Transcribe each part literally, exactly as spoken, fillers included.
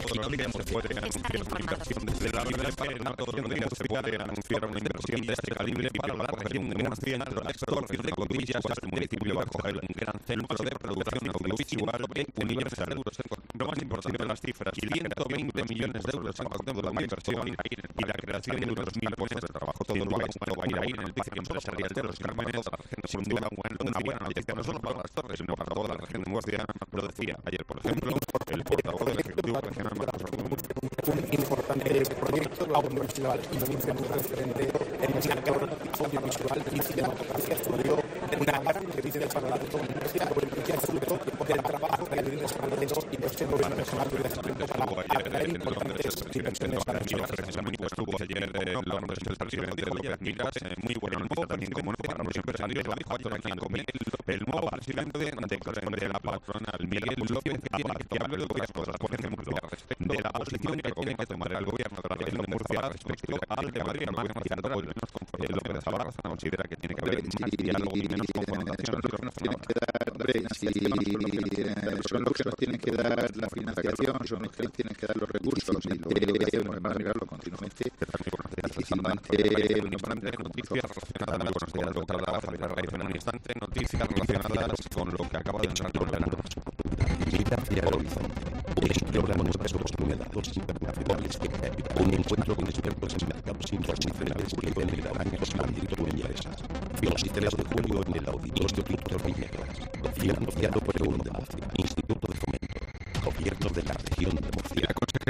todos los días se puede anunciar una inversión desde la verdad es que no todos los días se puede anunciar una inversión de este calibre para la región de Murcia, entre las torres de Cotillas, el municipio va a acoger un gran centro de producción audiovisual universal. Lo más importante de las cifras, ciento veinte millones de euros han costado la inversión y la creación de unos mil puestos de trabajo. Todo lo que va a ir ahí en el parque empresarial de los Cármenes, sin duda una buena noticia, no solo para las torres, sino para toda la región de Murcia. Lo decía ayer, por ejemplo, el portavoz del Ejecutivo Regional, Marcos Orduña. Un importante proyecto, la Universidad y Murcia es un referente en el sector audiovisual y cinematográfica. Estudió una gran revista para la región de Murcia, que es fruto del trabajo que hay desarrollado y de este gobierno regional de desarrollo para atraer importantes inversiones para el sector. Precisamente estuvo ayer en Londres el presidente de López Miras, muy buena noticia también como no para los empresarios, lo dijo ayer aquí en Cope, el nuevo presidente de la patronal, Miguel López, que hable de varias cosas, por ejemplo, de la posición que tiene que tomar el gobierno de la región de Murcia respecto al de Madrid, más central, López Zabarza considera que tiene que haber más diálogo y menos confrontación. Tienen que dar, hombre, si son los que nos tienen que dar la financiación, son los que nos tienen que dar los recursos, y lo único que hacemos es mirarlo continuamente, difícilmente nos van a tener noticias relacionadas con la doctora Javier Raíz en un instante, noticias relacionadas con lo que acaba de entrar con el verano. Vida hacia el horizonte. Exploramos nuestros nuevos internacionales. Un encuentro con expertos en mercados internacionales que generarán expandir tu empresa. veintitrés de julio en el Auditorio Víctor Villegas. Financiado por EUNDA, Instituto de Fomento, Gobierno de la Región de Murcia.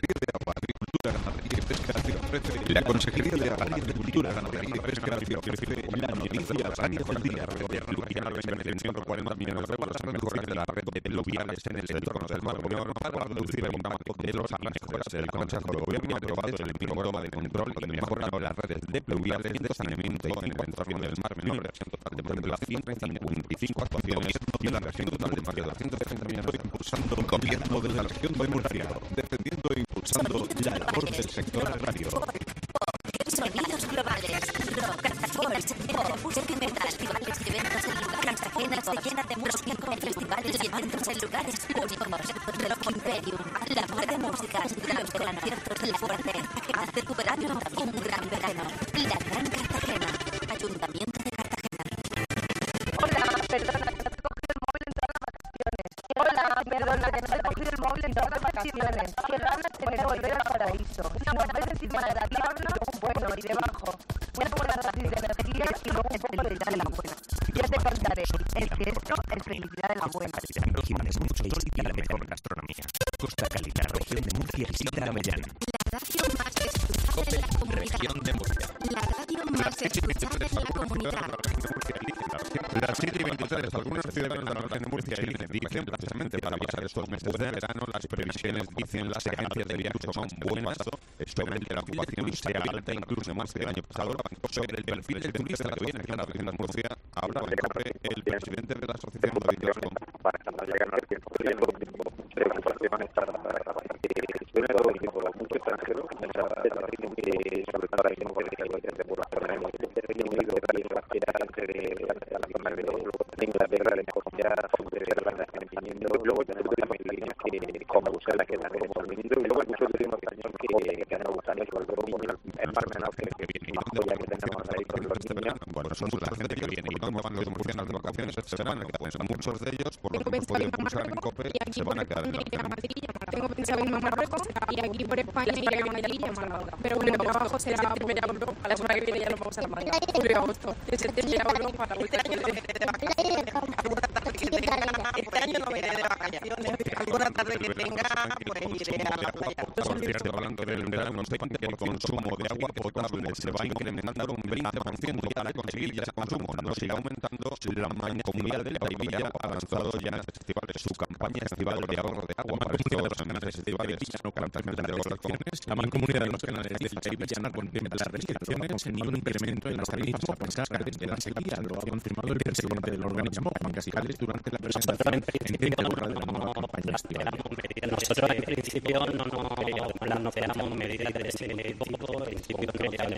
La Consejería de Agricultura, Ganadería y Pesca ofrece la noticia radio del día. Pluviales benefician ciento cuarenta millones de euros en mejoras de la red de pluviales en el entorno del Mar Menor para reducir el impacto de los mejoras. El Consejo de Gobierno ha aprobado el programa de control y mejora de las redes de pluviales de saneamiento y encuentración del Mar Menor. Inversión total de ciento cincuenta y cinco actuaciones y una inversión total de más de doscientos treinta millones de euros impulsando el gobierno de la región de Murcia, defendiendo e impulsando la labor del sector agrario. Sonidos globales, rock, cantacones, pop, música metal, festivales y eventos en lugares Cartagena se llena de música con festivales y eventos en lugares únicos. Rock Imperium, la red de músicas, los conciertos de la fuerte. Haz de tu verano un gran verano. La Gran Cartagena, Ayuntamiento de Cartagena. Hola, perdona, que no te he cogido el móvil en todas las vacaciones. Hola, perdona, que no te he cogido el móvil en todas las vacaciones. Qué ganas de volver al paraíso. Una vez encima de la tabla, bueno, y debajo. Una buena dosis de energía y luego un poco de felicidad de la buena. Ya te contaré, es que esto es felicidad de la buena. Jiménez Muchos y la mejor gastronomía. Costa Calidad, región de Murcia, visita la Mellana. La radio más escuchada de la comunidad. Región de Murcia. La radio más escuchada de la comunidad. Las siete y veintitrés, algunos ciudadanos de la región de Murcia dicen precisamente para pasar estos meses de verano, las previsiones dicen las agencias de viajes son un buen paso sobre el que la ocupación sea alta, incluso más que el año pasado. Sobre el perfil del turista que viene aquí a la región de Murcia, habla el presidente de la Asociación de Turismo. Para no llegar al tiempo, preocupación está primero por mucho extranjero, sobre todo ahora mismo que desde población de Inglaterra, de Escocia, de Irlanda, luego tenemos líneas que como Bruselas que están como el ministro, y luego hay muchos turismo español que han gustado sobre todo el Mar Menor que viene y ya que tenemos ahí con los niños. Bueno, son mucha gente que viene y cómo van los murcianos de vacaciones este verano, pues muchos de ellos, por lo que hemos podido pulsar en COPE, se van a quedar en la región. Tengo pensado en Marruecos y aquí por España iré a Madrid y a Málaga. Pero bueno, trabajo será septiembre a Europa. La semana que viene ya nos vamos a Málaga. Julio y agosto. En septiembre a Europa. Este año no me iré de vacaciones. Alguna tarde que tenga, este año no me iré de vacaciones. Alguna tarde que tenga, pues iré a la playa. Por cierto, hablando del verano, sepan que el consumo de agua potable se va incrementando un veinte por ciento para conseguir ese consumo. No sigue aumentando. La Mancomunidad de Taivilla ha lanzado ya en el festival su campaña estival de ahorro de agua para estos meses estivales. No campañas de ahorraciones. La Mancomunidad de los Canales de Taivilla contempla las restricciones en un incremento en las tarifas a pescar desde la sequía. Lo ha confirmado el presidente del organismo, Juan Casicales, durante la presentación en Tienda Borra de la nueva campaña estival. Nosotros en principio no nos planteamos medidas de ese tipo, en principio no tenemos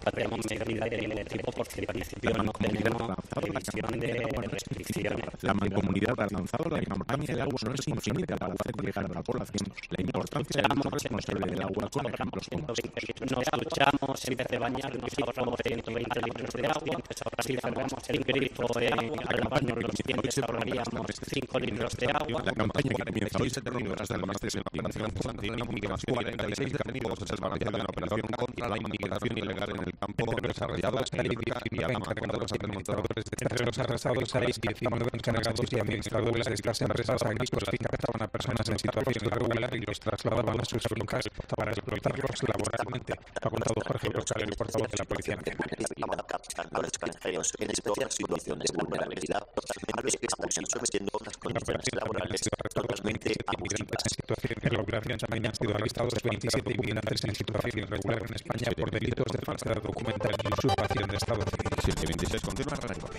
tenemos medidas de ningún tipo porque en principio no tenemos previsión de restricciones. La Mancomunidad ha lanzado la campaña El agua no es infinita para hacer llegar a la población la importancia del uso responsable del agua con ejemplos como estos. Nos duchamos en vez de bañarnos y ahorramos ciento veinte litros de agua. Si cerramos el grifo al lavarnos los dientes ahorraríamos cinco litros de agua. La campaña que comienza hoy se termina tras el martes en la operación Inmigración cuarenta y seis detenidos desarrollando una operación contra la inmigración ilegal en el campo desarrollado en Irlanda y Alabama contra los administradores. Entre los arrestados hay diecinueve encargados y administradores de estas empresas agrícolas que captaban a personas en situación irregular y los trasladaban a sus fincas para explotarlos laboralmente. Ha contado Jorge Brocal, el portavoz de la Policía Nacional. A los extranjeros en especial situaciones de vulnerabilidad, a los que están sometiendo las condiciones laborales totalmente abusivas. En situación de irregular también han sido arrestados veintisiete inmigrantes en situación irregular en España por delitos de falsedad documental y usurpación de Estado civil. siete veintiséis continúa la radio.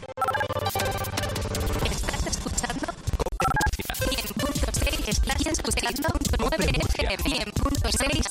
¿Estás escuchando? cien punto seis, estás escuchando nueve F M. cien punto seis